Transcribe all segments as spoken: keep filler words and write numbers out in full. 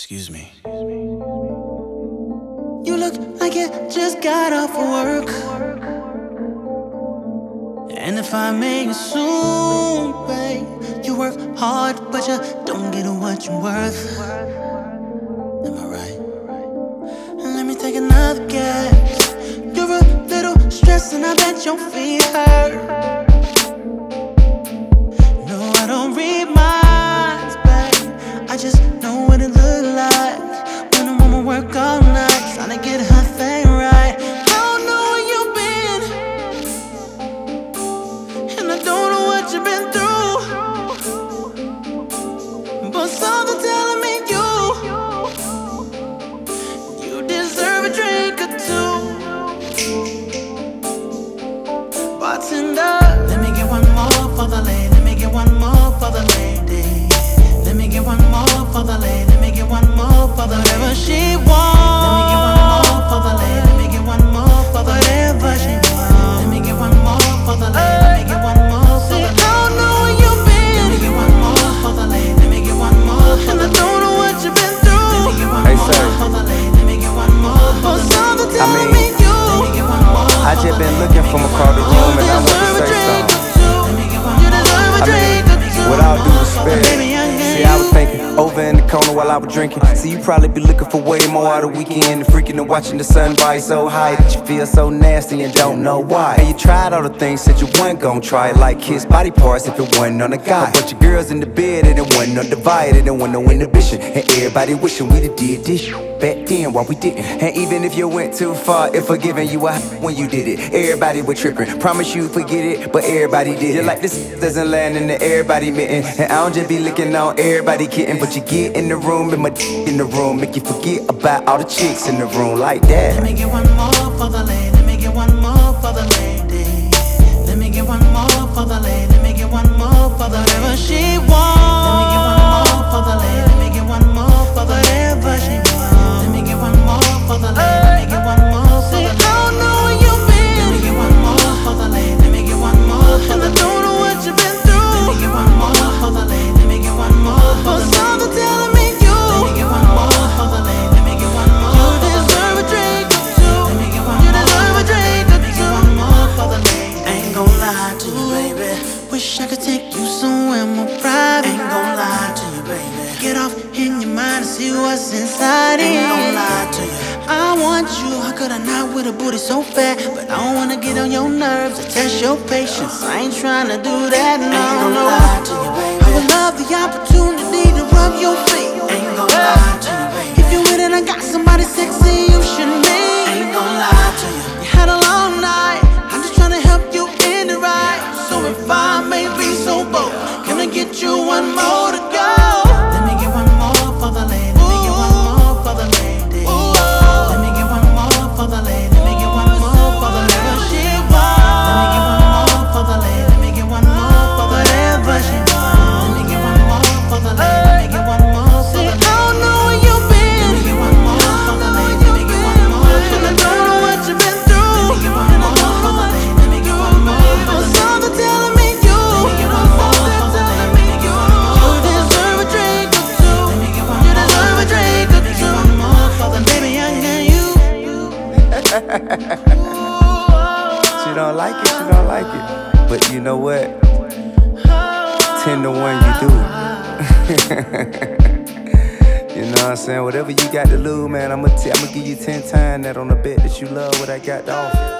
Excuse me. You look like you just got off of work. And if I may assume, babe, you work hard, but you don't get what you're worth. Am I right? Let me take another guess. You're a little stressed and I bet your feet hurt. No, I don't read minds, babe. I just know what it look like when a woman work all night trying to get her thing right. I don't know where you've been, and I don't know what you've been through, but something telling me you You deserve a drink or two. Bartender, let me get one more for the lady. Let me get one more for the lady. Let me get one more for the lady. Let me get one more for the whatever she wants. Let me get one more for the lady. Let me get one more for the whatever she wants. Let me get one more for the lady. Let me get one more for the lady. I don't know where you've been. Let me get one more for the lady. Let me get one more for the lady. And I don't know what you've been through. Let me get one Hey, more sir. for the lady. Let me get one more for the lady. I mean, I just been looking from across the room and I want to say something. I mean, with all due respect, see, I was thinking over in the corner while I was drinking. See, you probably be looking for way more out of the weekend and freaking and watching the sun rise so high that you feel so nasty and don't know why. And you tried all the things that you weren't gon' try, like kiss body parts if it wasn't on a guy. A bunch of girls in the bed and it wasn't no divided and wasn't no inhibition. And everybody wishing we done did this back then while we didn't. And even if you went too far, if forgiving you were when you did it, everybody was tripping. Promise you forget it, but everybody did. You like this doesn't land in the everybody mitten. And I don't just be licking on everybody kitten, but you get in the room and my d in the room make you forget about all the chicks in the room like that. Let me get one more for the lady. Let me get one more for the lady. Let me get one more for the lady. Let me get one more for the whatever she wants. Let me get one more for the lady. Let me get one more for the whatever she wants. Let me get one more for the lady. Let me get one more for the lady. I don't know where you've been. Let me get one more for the lady. Let me get one more for the lady. And I don't know what you've been through. Let me get one more for the lady. Let me get one more for the lady. Something telling me you. Let me get one more for the lady. Let me get one more. You deserve a drink or two. Let me get one more. You deserve a drink or two. Let me get one more for the lady. Ain't gon' lie to you, baby. Wish I could take you somewhere more private. Ain't gon' lie to you, baby. Get off in your mind and see what's inside it. Ain't gon' lie to you. I want you, how could I not with a booty so fat? But I don't wanna get on your nerves or test your patience. I ain't tryna do that, no, ain't gon' no. Lie to you, baby. I would love the opportunity to rub your feet. Ain't gon' lie to you, baby. If you with it, I got somebody sexy you should meet. Ain't gon' lie to you. You had a long night, I'm just tryna help you end it right. So if I may be so bold, can I get you one more to go? Let me get one more for the lady. Let me get one more for the lady. Let me get one more for the lady. Let me get one more for the whatever she wants. Let me get one more for the lady. Let me get one more for the whatever she wants. Let me get one more for the lady. Let me get one more for the lady. I don't know where you've been. Let me get one more for the lady. Let me get one more for the lady. And I don't know what you've been through. Let me get one more for the lady. Let me get one more for the lady. Something telling me you. Let me get one more for the lady. Let me get one more. You deserve a drink or two. Let me get one more. You deserve a drink or two. One more for the baby, I got you. She don't like it, she don't like it. But you know what? Ten to one you do it. You know what I'm saying? Whatever you got to lose, man, I'ma t I'ma give you ten times that on the bet that you love what I got to offer.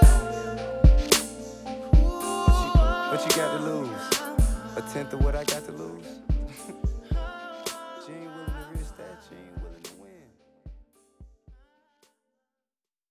What you, what you got to lose? A tenth of what I got to lose?